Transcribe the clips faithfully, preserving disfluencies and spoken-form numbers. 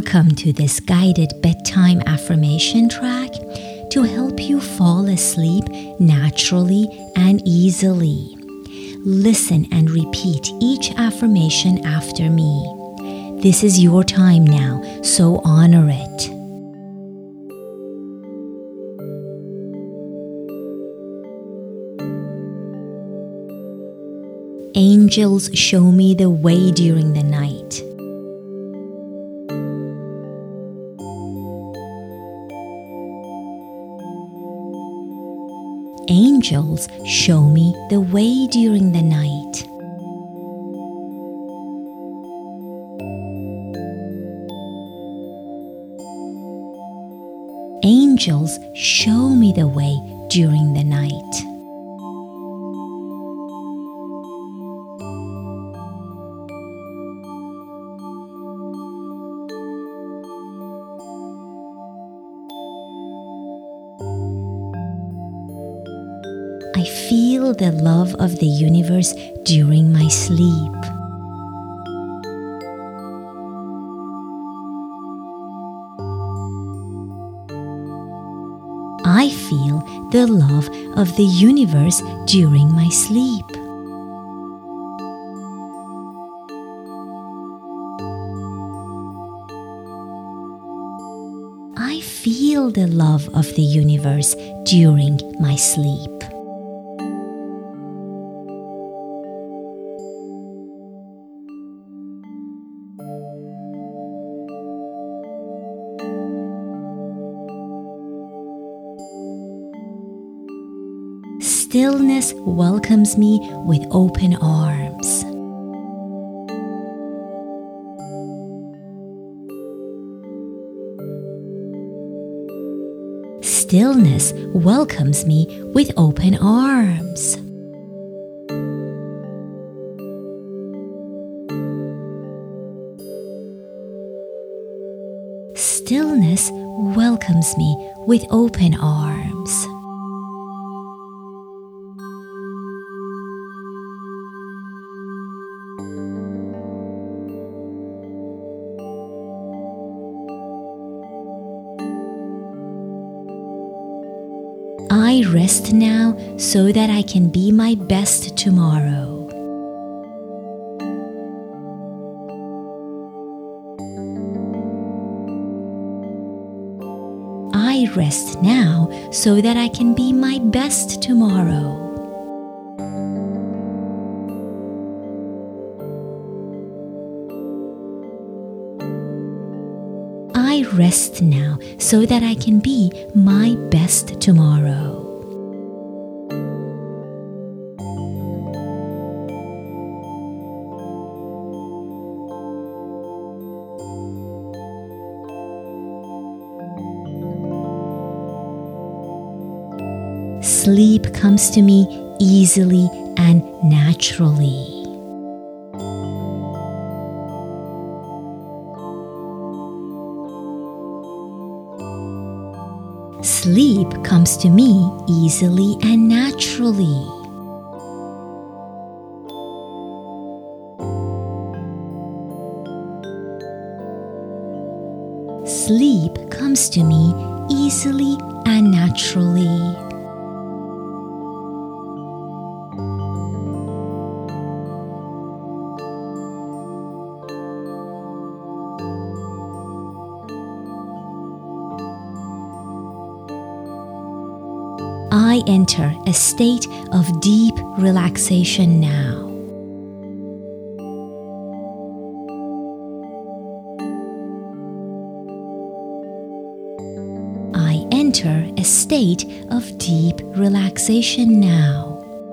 Welcome to this guided bedtime affirmation track to help you fall asleep naturally and easily. Listen and repeat each affirmation after me. This is your time now, so honor it. Angels show me the way during the night. Angels show me the way during the night. Angels show me the way during the night. I feel the love of the universe during my sleep. I feel the love of the universe during my sleep. I feel the love of the universe during my sleep. Stillness welcomes me with open arms. Stillness welcomes me with open arms. Stillness welcomes me with open arms. I rest now so that I can be my best tomorrow. I rest now so that I can be my best tomorrow. I rest now so that I can be my best tomorrow. Sleep comes to me easily and naturally. Sleep comes to me easily and naturally. Sleep comes to me easily and naturally. I enter a state of deep relaxation now. I enter a state of deep relaxation now.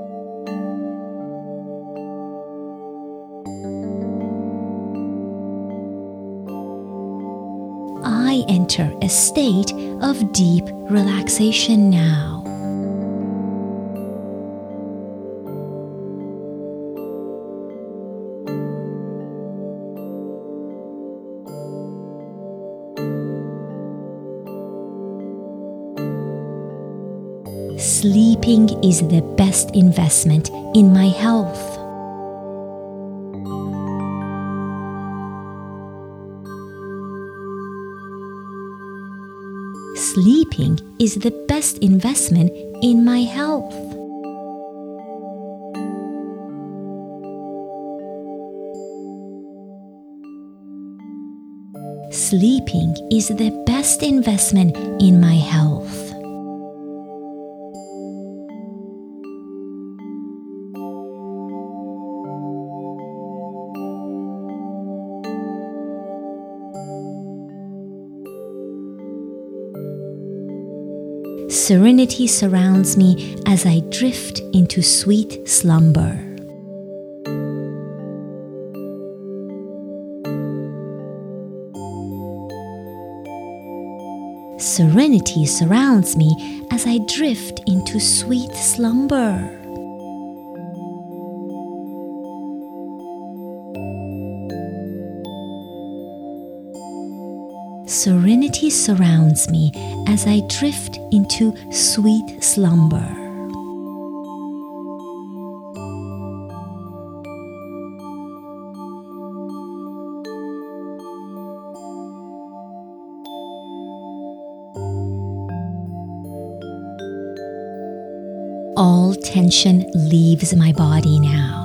I enter a state of deep relaxation now. Sleeping is the best investment in my health. Sleeping is the best investment in my health. Sleeping is the best investment in my health. Serenity surrounds me as I drift into sweet slumber. Serenity surrounds me as I drift into sweet slumber. Serenity surrounds me as I drift into sweet slumber. All tension leaves my body now.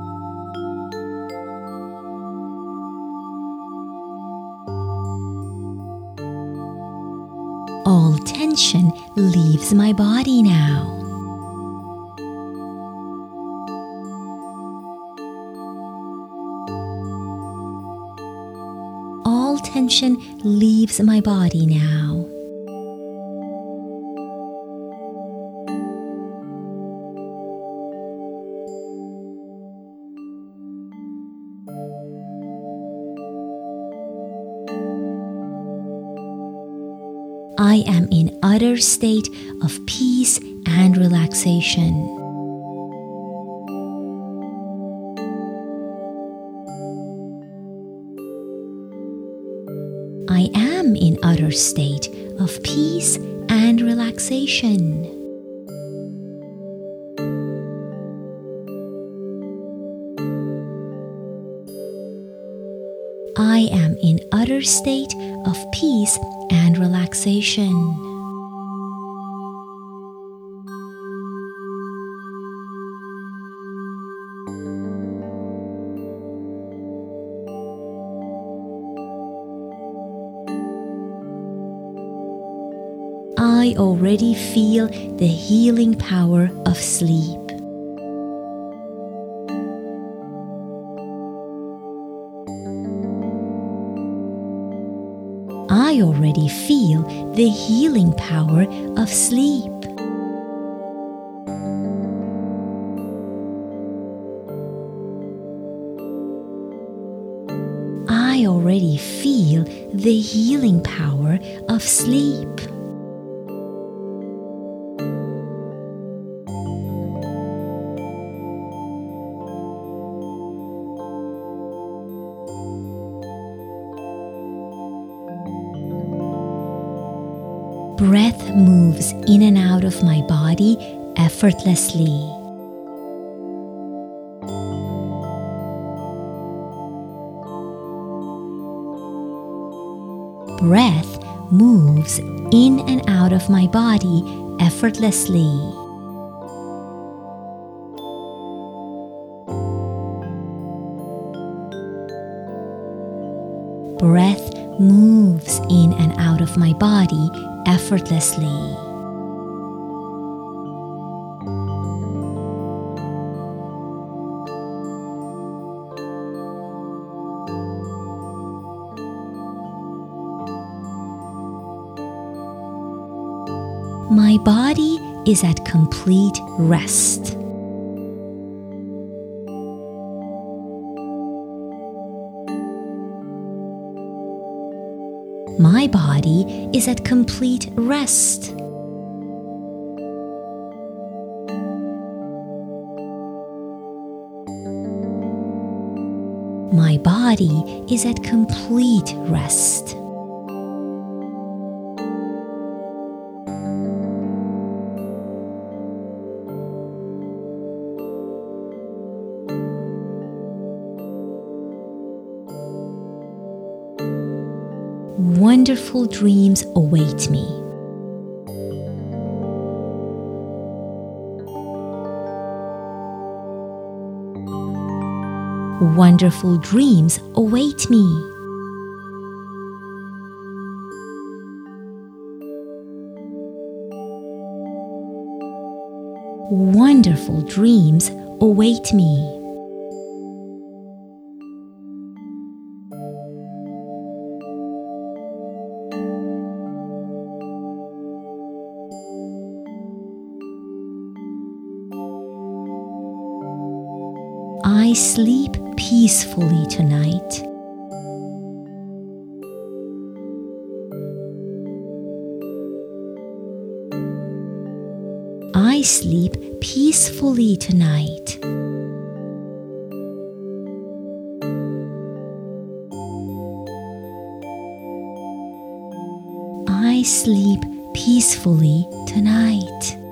All tension leaves my body now. All tension leaves my body now. I am in utter state of peace and relaxation. I am in utter state of peace and relaxation. I am in utter state of peace and relaxation. I already feel the healing power of sleep. I already feel the healing power of sleep. I already feel the healing power of sleep. Breath moves in and out of my body effortlessly. Breath moves in and out of my body effortlessly. Breath moves in and out of my body effortlessly. My body is at complete rest. My body is at complete rest. My body is at complete rest. Wonderful dreams await me. Wonderful dreams await me. Wonderful dreams await me. I sleep peacefully tonight. I sleep peacefully tonight. I sleep peacefully tonight.